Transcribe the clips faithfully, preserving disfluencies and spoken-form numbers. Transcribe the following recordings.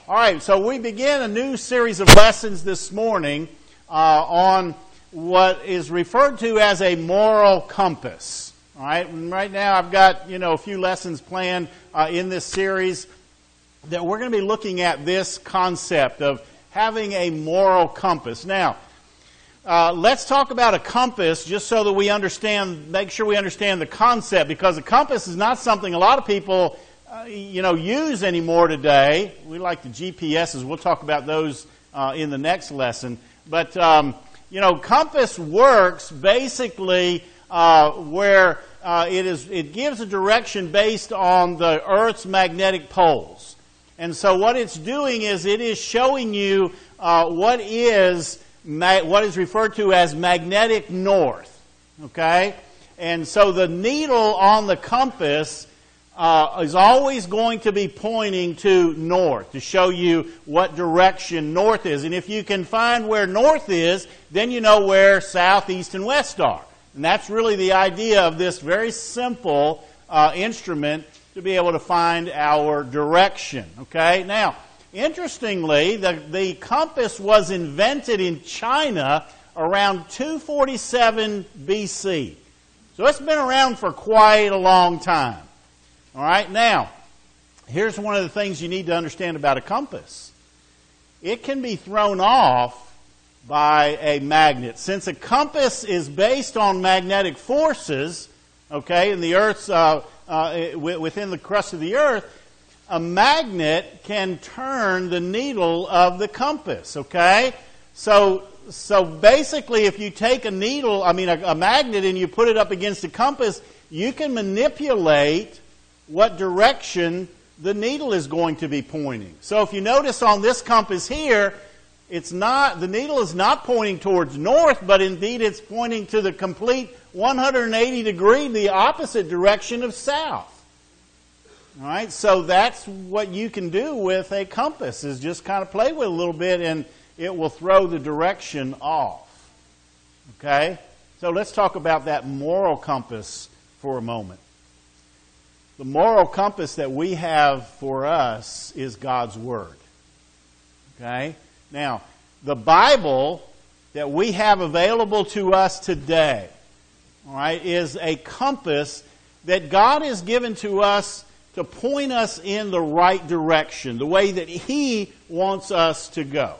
All right, so we begin a new series of lessons this morning uh, on what is referred to as a moral compass. All right, and right now I've got, you know, a few lessons planned uh, in this series that we're going to be looking at this concept of having a moral compass. Now, uh, let's talk about a compass just so that we understand, make sure we understand the concept, because a compass is not something a lot of people Uh, you know, use anymore today. We like the G P S's. We'll talk about those uh, in the next lesson. But, um, you know, compass works basically uh, where uh, it is. It gives a direction based on the Earth's magnetic poles. And so what it's doing is it is showing you uh, what is ma- what is referred to as magnetic north. Okay? And so the needle on the compass Uh, is always going to be pointing to north to show you what direction north is. And if you can find where north is, then you know where south, east, and west are. And that's really the idea of this very simple uh, instrument to be able to find our direction. Okay? Now, interestingly, the, the compass was invented in China around two forty-seven B C. So it's been around for quite a long time. All right, now, here's one of the things you need to understand about a compass. It can be thrown off by a magnet. Since a compass is based on magnetic forces, okay, in the Earth's, uh, uh, within the crust of the Earth, a magnet can turn the needle of the compass, okay? So, so basically, if you take a needle, I mean a, a magnet, and you put it up against a compass, you can manipulate what direction the needle is going to be pointing. So if you notice on this compass here, it's not, the needle is not pointing towards north, but indeed it's pointing to the complete one hundred eighty degree, the opposite direction of south. All right, so that's what you can do with a compass, is just kind of play with it a little bit and it will throw the direction off. Okay? So let's talk about that moral compass for a moment. The moral compass that we have for us is God's Word. Okay? Now, the Bible that we have available to us today, all right, is a compass that God has given to us to point us in the right direction, the way that He wants us to go.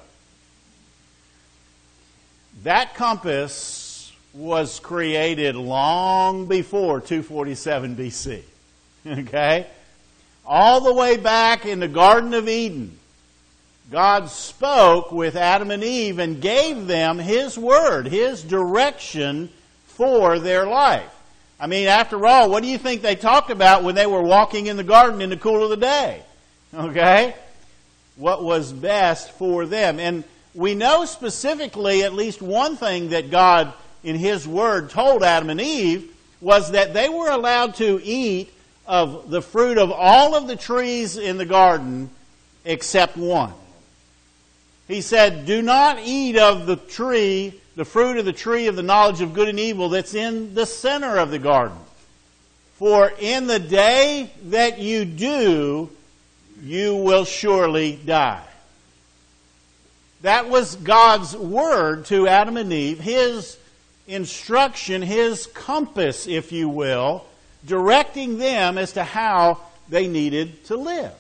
That compass was created long before two forty-seven B C. Okay? All the way back in the Garden of Eden, God spoke with Adam and Eve and gave them His Word, His direction for their life. I mean, after all, what do you think they talked about when they were walking in the garden in the cool of the day? Okay? What was best for them. And we know specifically at least one thing that God, in His Word, told Adam and Eve, was that they were allowed to eat of the fruit of all of the trees in the garden except one. He said, do not eat of the tree, the fruit of the tree of the knowledge of good and evil that's in the center of the garden. For in the day that you do, you will surely die. That was God's word to Adam and Eve, His instruction, His compass, if you will, directing them as to how they needed to live.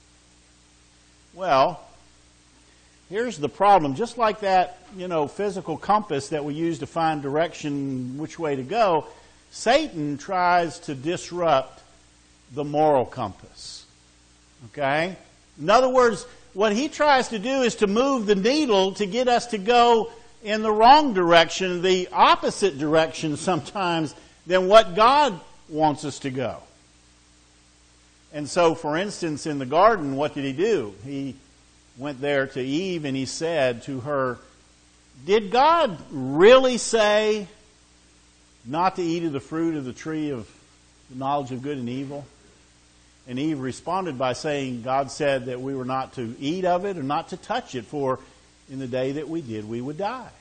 Well, here's the problem. Just like that, you know, physical compass that we use to find direction, which way to go, Satan tries to disrupt the moral compass. Okay? In other words, what he tries to do is to move the needle to get us to go in the wrong direction, the opposite direction sometimes than what God wants us to go. And so, for instance, in the garden, what did he do? He went there to Eve and he said to her, did God really say not to eat of the fruit of the tree of the knowledge of good and evil? And Eve responded by saying, God said that we were not to eat of it or not to touch it, for in the day that we did, we would die.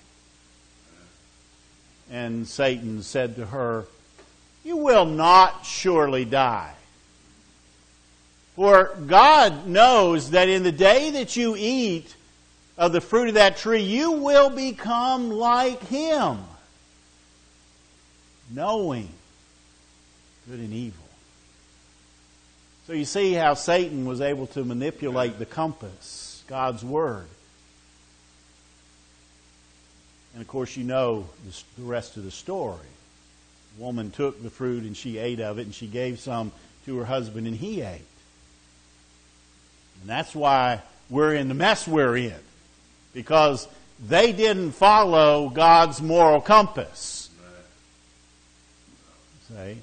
And Satan said to her, you will not surely die. For God knows that in the day that you eat of the fruit of that tree, you will become like Him, knowing good and evil. So you see how Satan was able to manipulate the compass, God's Word. And of course you know the rest of the story. The woman took the fruit and she ate of it, and she gave some to her husband and he ate. And that's why we're in the mess we're in. Because they didn't follow God's moral compass. See?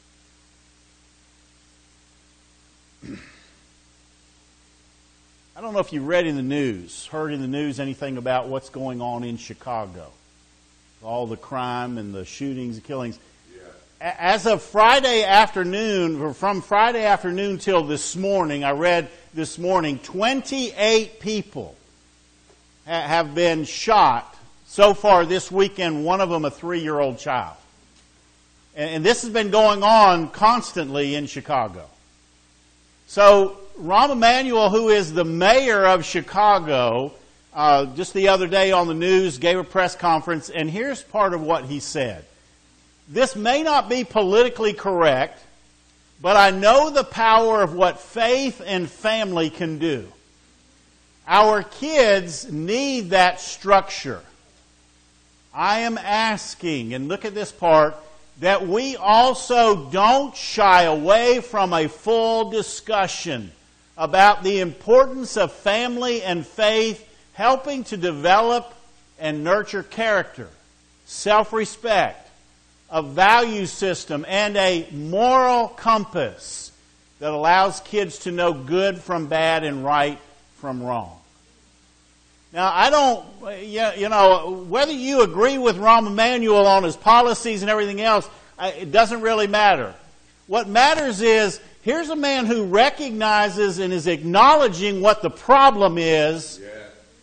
I don't know if you read in the news, heard in the news anything about what's going on in Chicago. All the crime and the shootings and killings. Yeah. As of Friday afternoon, or from Friday afternoon till this morning, I read this morning, twenty-eight people ha- have been shot so far this weekend, one of them a three-year-old child. And, and this has been going on constantly in Chicago. So Rahm Emanuel, who is the mayor of Chicago, uh, just the other day on the news, gave a press conference, and here's part of what he said. This may not be politically correct, but I know the power of what faith and family can do. Our kids need that structure. I am asking, and look at this part, that we also don't shy away from a full discussion about the importance of family and faith helping to develop and nurture character, self-respect, a value system, and a moral compass that allows kids to know good from bad and right from wrong. Now, I don't, you know, whether you agree with Rahm Emanuel on his policies and everything else, it doesn't really matter. What matters is, here's a man who recognizes and is acknowledging what the problem is. Yeah.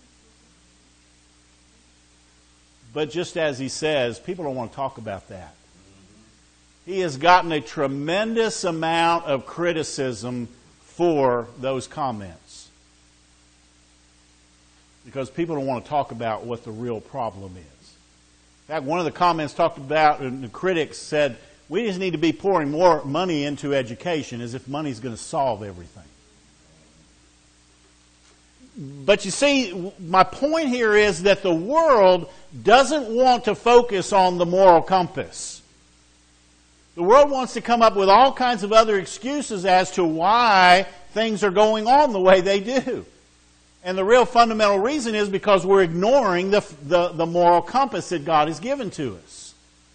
But just as he says, people don't want to talk about that. Mm-hmm. He has gotten a tremendous amount of criticism for those comments. Because people don't want to talk about what the real problem is. In fact, one of the comments talked about, and the critics said, we just need to be pouring more money into education as if money's going to solve everything. But you see, my point here is that the world doesn't want to focus on the moral compass. The world wants to come up with all kinds of other excuses as to why things are going on the way they do. And the real fundamental reason is because we're ignoring the, the, the moral compass that God has given to us.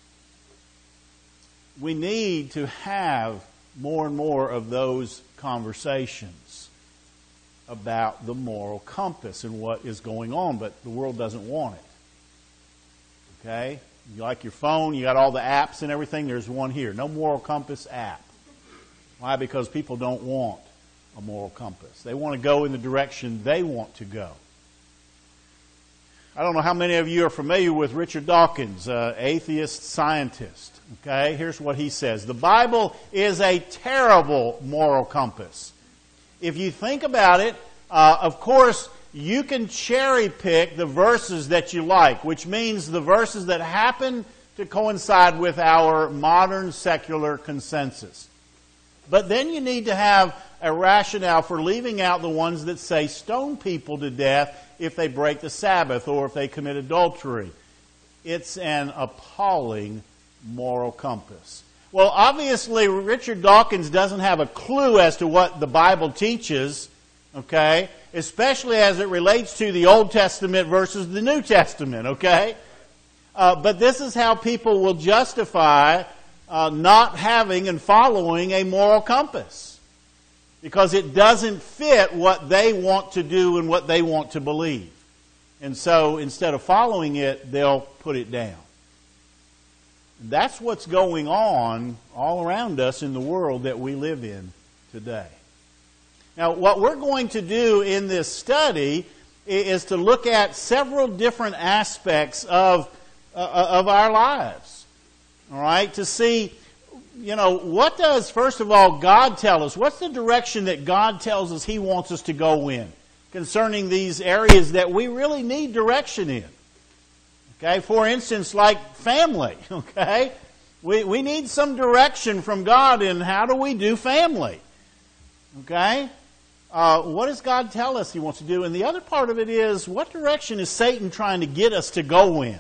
We need to have more and more of those conversations about the moral compass and what is going on, but the world doesn't want it. Okay? You like your phone, you got all the apps and everything, there's one here. No moral compass app. Why? Because people don't want a moral compass. They want to go in the direction they want to go. I don't know how many of you are familiar with Richard Dawkins, uh, atheist scientist. Okay, here's what he says. The Bible is a terrible moral compass. If you think about it, uh, of course, you can cherry pick the verses that you like, which means the verses that happen to coincide with our modern secular consensus. But then you need to have a rationale for leaving out the ones that say stone people to death if they break the Sabbath or if they commit adultery. It's an appalling moral compass. Well, obviously, Richard Dawkins doesn't have a clue as to what the Bible teaches, okay? Especially as it relates to the Old Testament versus the New Testament, okay? Uh, but this is how people will justify uh, not having and following a moral compass. Because it doesn't fit what they want to do and what they want to believe. And so instead of following it, they'll put it down. That's what's going on all around us in the world that we live in today. Now, what we're going to do in this study is to look at several different aspects of, uh, of our lives. All right? To see you know, what does, first of all, God tell us? What's the direction that God tells us He wants us to go in concerning these areas that we really need direction in? Okay, for instance, like family, okay? We, we need some direction from God in how do we do family, okay? Uh, what does God tell us He wants to do? And the other part of it is, what direction is Satan trying to get us to go in?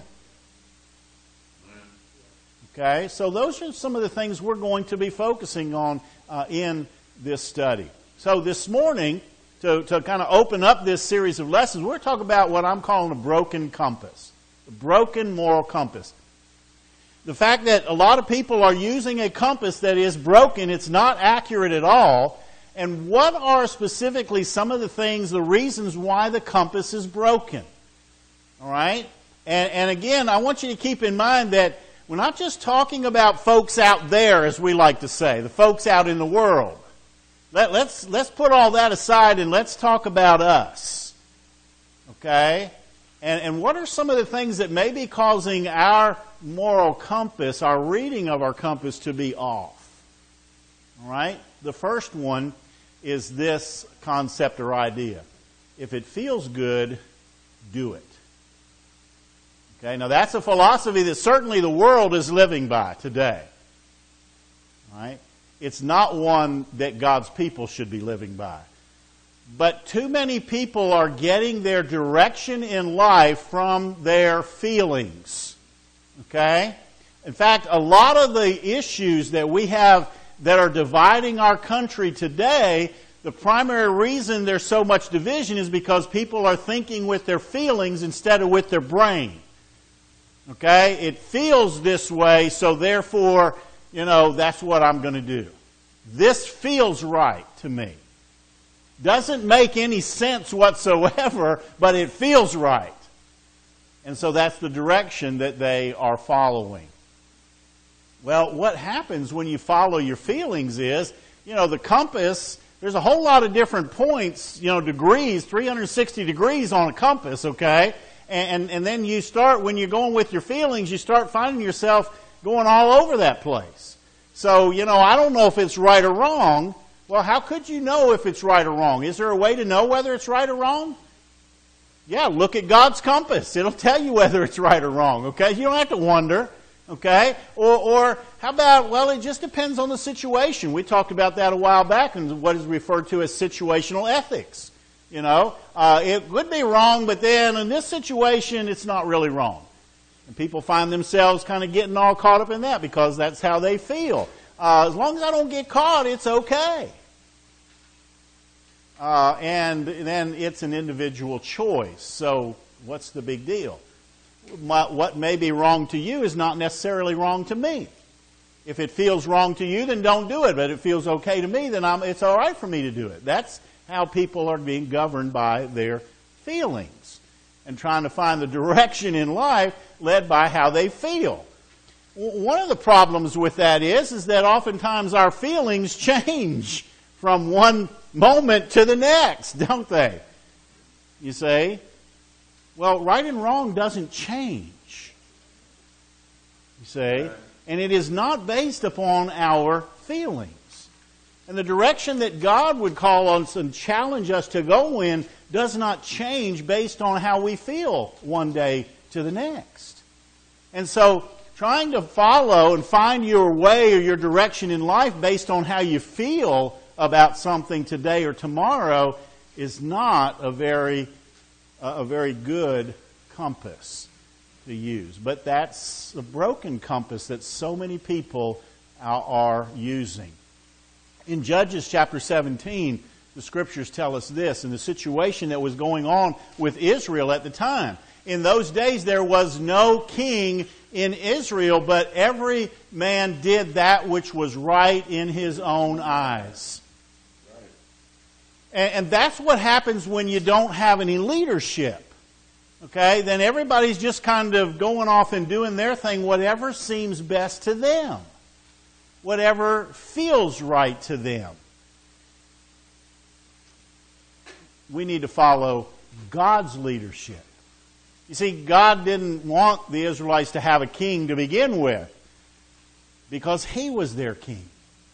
Okay, so those are some of the things we're going to be focusing on uh, in this study. So this morning, to, to kind of open up this series of lessons, we're talking about what I'm calling a broken compass. A broken moral compass. The fact that a lot of people are using a compass that is broken, it's not accurate at all. And what are specifically some of the things, the reasons why the compass is broken? All right? And, and again, I want you to keep in mind that we're not just talking about folks out there, as we like to say, the folks out in the world. Let, let's, let's put all that aside and let's talk about us. Okay? And, and what are some of the things that may be causing our moral compass, our reading of our compass, to be off? All right? The first one is this concept or idea. If it feels good, do it. Okay, now that's a philosophy that certainly the world is living by today. All right? It's not one that God's people should be living by. But too many people are getting their direction in life from their feelings. Okay? In fact, a lot of the issues that we have that are dividing our country today, the primary reason there's so much division is because people are thinking with their feelings instead of with their brain. Okay? It feels this way, so therefore, you know, that's what I'm going to do. This feels right to me. Doesn't make any sense whatsoever, but it feels right. And so that's the direction that they are following. Well, what happens when you follow your feelings is, you know, the compass, there's a whole lot of different points, you know, degrees, three hundred sixty degrees on a compass, okay? And, and then you start, when you're going with your feelings, you start finding yourself going all over that place. So, you know, I don't know if it's right or wrong. Well, how could you know if it's right or wrong? Is there a way to know whether it's right or wrong? Yeah, look at God's compass. It'll tell you whether it's right or wrong, okay? You don't have to wonder, okay? Or, or how about, well, it just depends on the situation. We talked about that a while back in what is referred to as situational ethics. You know, uh, it would be wrong, but then in this situation, it's not really wrong. And people find themselves kind of getting all caught up in that because that's how they feel. Uh, as long as I don't get caught, it's okay. Uh, and then it's an individual choice. So what's the big deal? What may be wrong to you is not necessarily wrong to me. If it feels wrong to you, then don't do it. But if it feels okay to me, then I'm, it's all right for me to do it. That's how people are being governed by their feelings and trying to find the direction in life led by how they feel. One of the problems with that is, is that oftentimes our feelings change from one moment to the next, don't they? You say, well, right and wrong doesn't change. You say, and it is not based upon our feelings. And the direction that God would call us and challenge us to go in does not change based on how we feel one day to the next. And so, trying to follow and find your way or your direction in life based on how you feel about something today or tomorrow is not a very, uh, a very good compass to use. But that's a broken compass that so many people are, are using. In Judges chapter seventeen, the Scriptures tell us this, in the situation that was going on with Israel at the time. In those days there was no king in Israel, but every man did that which was right in his own eyes. Right. And, and that's what happens when you don't have any leadership. Okay? Then everybody's just kind of going off and doing their thing, whatever seems best to them. Whatever feels right to them. We need to follow God's leadership. You see, God didn't want the Israelites to have a king to begin with. because He was their king.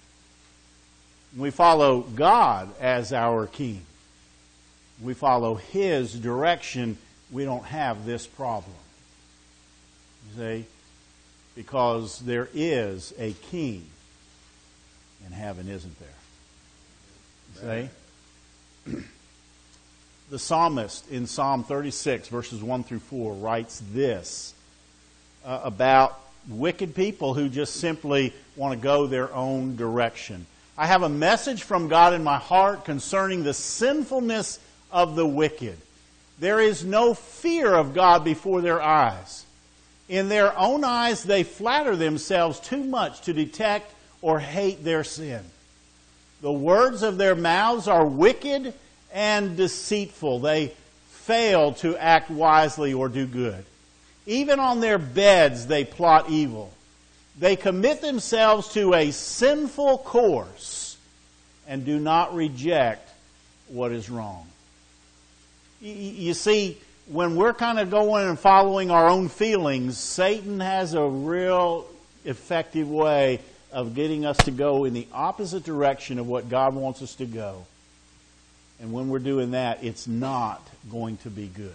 We follow God as our king. We follow His direction. We don't have this problem. You see? Because there is a king in heaven, isn't there? You see? The psalmist in Psalm thirty-six, verses one through four, writes this uh, about wicked people who just simply want to go their own direction. I have a message from God in my heart concerning the sinfulness of the wicked. There is no fear of God before their eyes. In their own eyes, they flatter themselves too much to detect or hate their sin. The words of their mouths are wicked and deceitful. They fail to act wisely or do good. Even on their beds, they plot evil. They commit themselves to a sinful course and do not reject what is wrong. You see, when we're kind of going and following our own feelings, Satan has a real effective way of getting us to go in the opposite direction of what God wants us to go. And when we're doing that, it's not going to be good.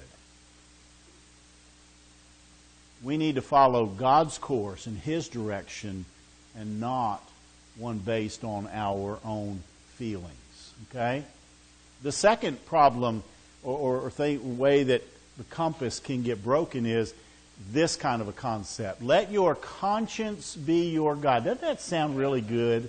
We need to follow God's course and His direction and not one based on our own feelings. Okay? The second problem or, or thing, way that the compass can get broken is this kind of a concept. Let your conscience be your guide. Doesn't that sound really good?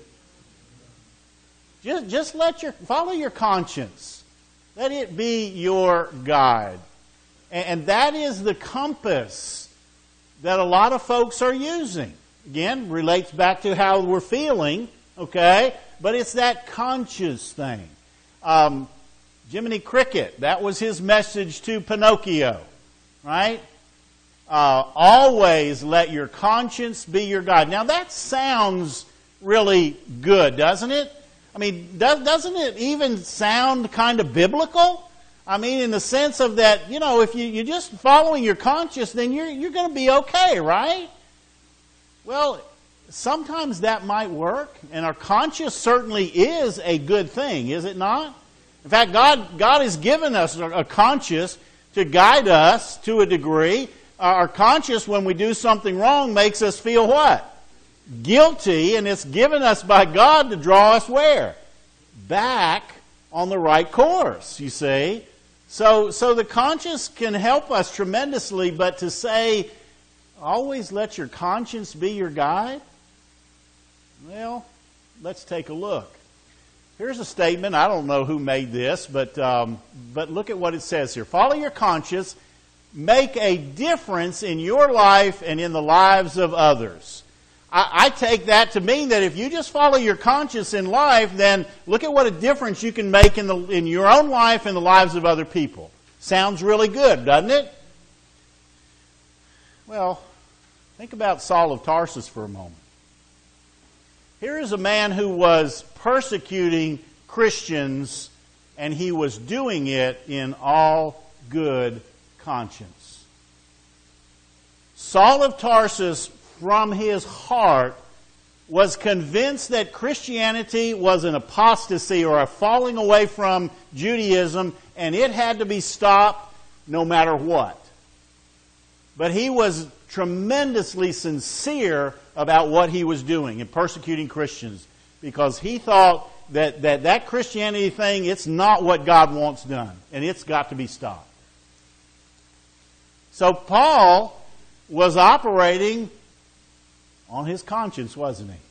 Just, just let your follow your conscience. Let it be your guide. And, and that is the compass that a lot of folks are using. Again, relates back to how we're feeling, okay? But it's that conscious thing. Um, Jiminy Cricket, that was his message to Pinocchio, right? Uh, always let your conscience be your guide. Now that sounds really good, doesn't it? I mean, does, doesn't it even sound kind of biblical? I mean, in the sense of that, you know, if you, you're just following your conscience, then you're, you're going to be okay, right? Well, sometimes that might work, and our conscience certainly is a good thing, is it not? In fact, God, God has given us a conscience to guide us to a degree. Our conscience, when we do something wrong, makes us feel what? Guilty, and it's given us by God to draw us where? Back on the right course, you see. So, so the conscience can help us tremendously, but to say, always let your conscience be your guide? Well, let's take a look. Here's a statement. I don't know who made this, but, um, but look at what it says here. Follow your conscience. Make a difference in your life and in the lives of others. I, I take that to mean that if you just follow your conscience in life, then look at what a difference you can make in, the, in your own life and the lives of other people. Sounds really good, doesn't it? Well, think about Saul of Tarsus for a moment. Here is a man who was persecuting Christians, and he was doing it in all good conscience. Saul of Tarsus, from his heart, was convinced that Christianity was an apostasy or a falling away from Judaism, and it had to be stopped no matter what. But he was tremendously sincere about what he was doing in persecuting Christians, because he thought that that, that Christianity thing, it's not what God wants done, and it's got to be stopped. So Paul was operating on his conscience, wasn't he?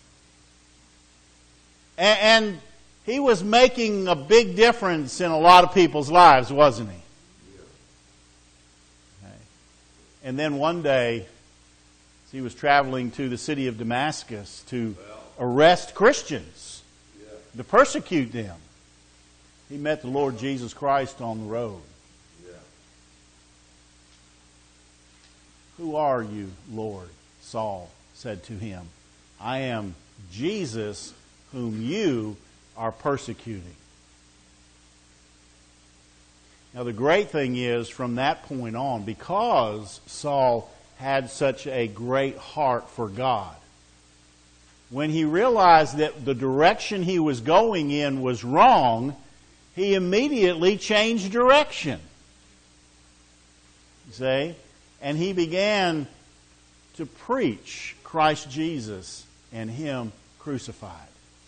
And, and he was making a big difference in a lot of people's lives, wasn't he? Okay. And then one day, he was traveling to the city of Damascus to arrest Christians, to persecute them. He met the Lord Jesus Christ on the road. Who are you, Lord? Saul said to him. I am Jesus whom you are persecuting. Now the great thing is, from that point on, because Saul had such a great heart for God, when he realized that the direction he was going in was wrong, he immediately changed direction. You see? And he began to preach Christ Jesus and Him crucified.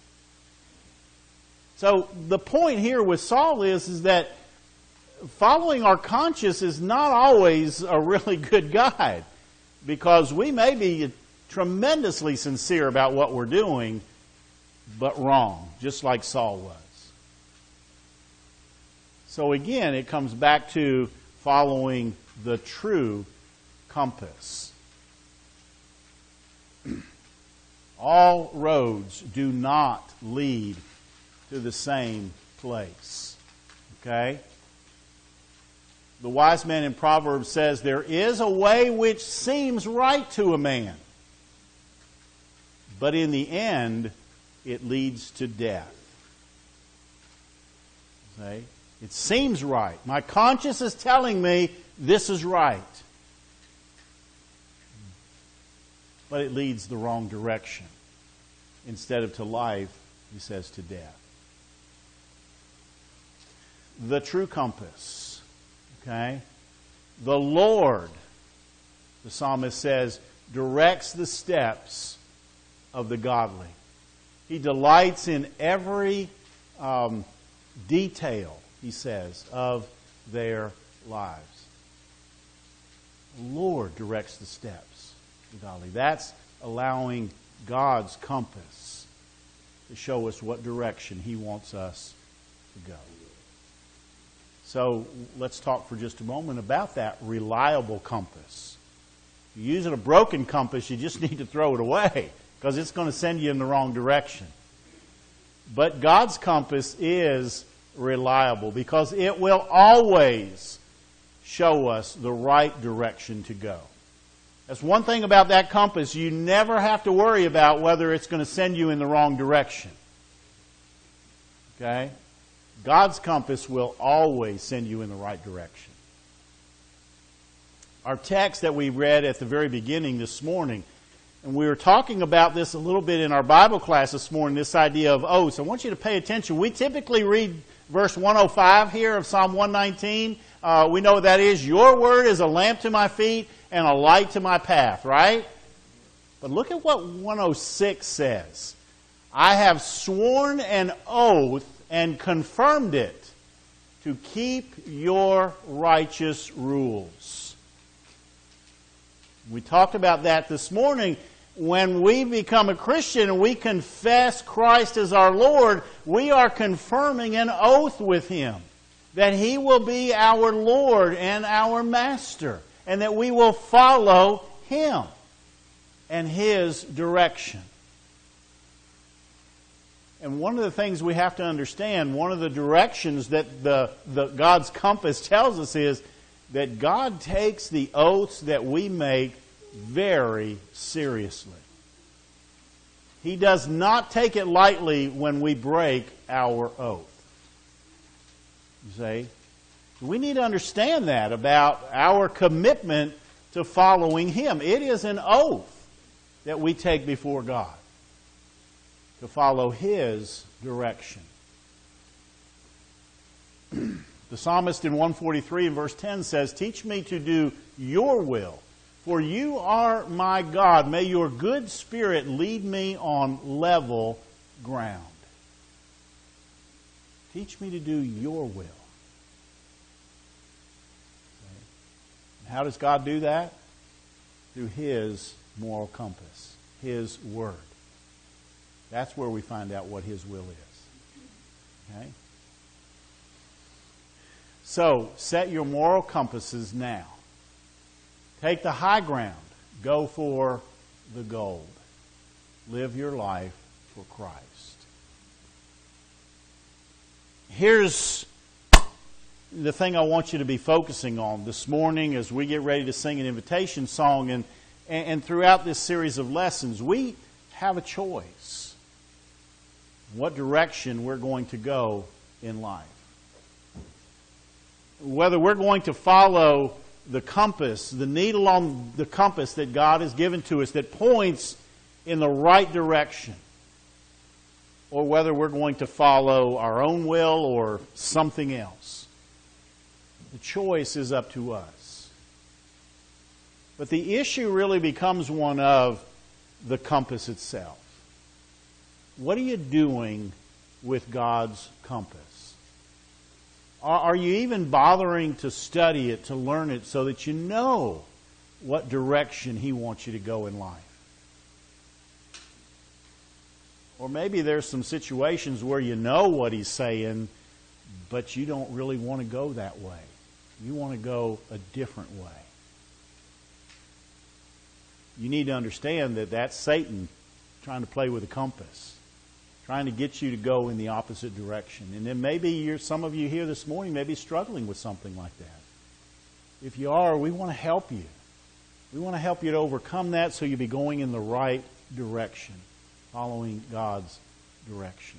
So the point here with Saul is, is that following our conscience is not always a really good guide, because we may be tremendously sincere about what we're doing, but wrong, just like Saul was. So again, it comes back to following the true compass. All roads do not lead to the same place. Okay? The wise man in Proverbs says, there is a way which seems right to a man, but in the end, it leads to death. Okay? It seems right. My conscience is telling me this is right. But it leads the wrong direction. Instead of to life, he says to death. The true compass. Okay? The Lord, the psalmist says, directs the steps of the godly. He delights in every um, detail, he says, of their lives. The Lord directs the steps of the godly. That's allowing God's compass to show us what direction He wants us to go. So let's talk for just a moment about that reliable compass. If you're using a broken compass, you just need to throw it away, because it's going to send you in the wrong direction. But God's compass is reliable, because it will always show us the right direction to go. That's one thing about that compass. You never have to worry about whether it's going to send you in the wrong direction. Okay? God's compass will always send you in the right direction. Our text that we read at the very beginning this morning, and we were talking about this a little bit in our Bible class this morning, this idea of oaths. I want you to pay attention. We typically read verse one oh five here of Psalm one nineteen. Uh, we know what that is. Your word is a lamp to my feet and a light to my path, right? But look at what one oh six says. I have sworn an oath and confirmed it to keep your righteous rules. We talked about that this morning. When we become a Christian and we confess Christ as our Lord, we are confirming an oath with Him that He will be our Lord and our Master, and that we will follow Him and His direction. And one of the things we have to understand, one of the directions that the, the God's compass tells us is that God takes the oaths that we make very seriously. He does not take it lightly when we break our oath. You see? We need to understand that about our commitment to following Him. It is an oath that we take before God to follow His direction. The psalmist in one forty-three and verse ten says, teach me to do your will, for you are my God. May your good spirit lead me on level ground. Teach me to do your will. How does God do that? Through His moral compass, His Word. That's where we find out what His will is. Okay? So, set your moral compasses now. Take the high ground. Go for the gold. Live your life for Christ. Here's the thing I want you to be focusing on this morning as we get ready to sing an invitation song, and, and throughout this series of lessons, we have a choice what direction we're going to go in life. Whether we're going to follow the compass, the needle on the compass that God has given to us that points in the right direction, or whether we're going to follow our own will or something else. The choice is up to us. But the issue really becomes one of the compass itself. What are you doing with God's compass? Are you even bothering to study it, to learn it, so that you know what direction He wants you to go in life? Or maybe there's some situations where you know what He's saying, but you don't really want to go that way. You want to go a different way. You need to understand that that's Satan trying to play with a compass, trying to get you to go in the opposite direction. And then maybe you're, some of you here this morning may be struggling with something like that. If you are, we want to help you. We want to help you to overcome that so you'll be going in the right direction, following God's direction.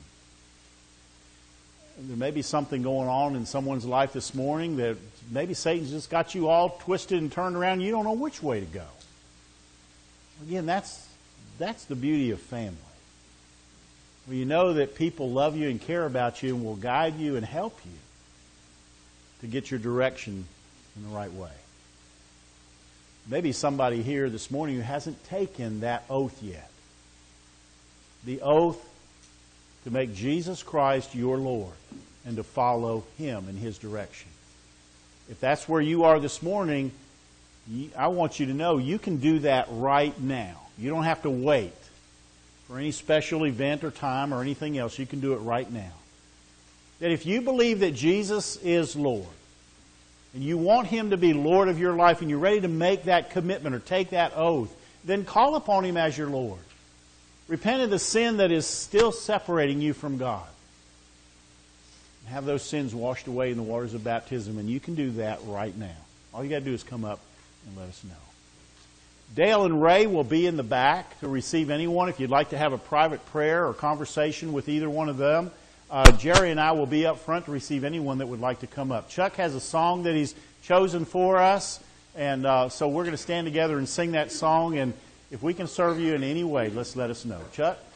There may be something going on in someone's life this morning that maybe Satan's just got you all twisted and turned around and you don't know which way to go. Again, that's that's the beauty of family. Well, you know that people love you and care about you and will guide you and help you to get your direction in the right way. Maybe somebody here this morning who hasn't taken that oath yet. The oath to make Jesus Christ your Lord and to follow Him in His direction. If that's where you are this morning, I want you to know you can do that right now. You don't have to wait for any special event or time or anything else. You can do it right now. That if you believe that Jesus is Lord, and you want Him to be Lord of your life, and you're ready to make that commitment or take that oath, then call upon Him as your Lord. Repent of the sin that is still separating you from God. Have those sins washed away in the waters of baptism, and you can do that right now. All you got to do is come up and let us know. Dale and Ray will be in the back to receive anyone. If you'd like to have a private prayer or conversation with either one of them, uh, Jerry and I will be up front to receive anyone that would like to come up. Chuck has a song that he's chosen for us, and uh, so we're going to stand together and sing that song. And if we can serve you in any way, let's let us know. Chuck?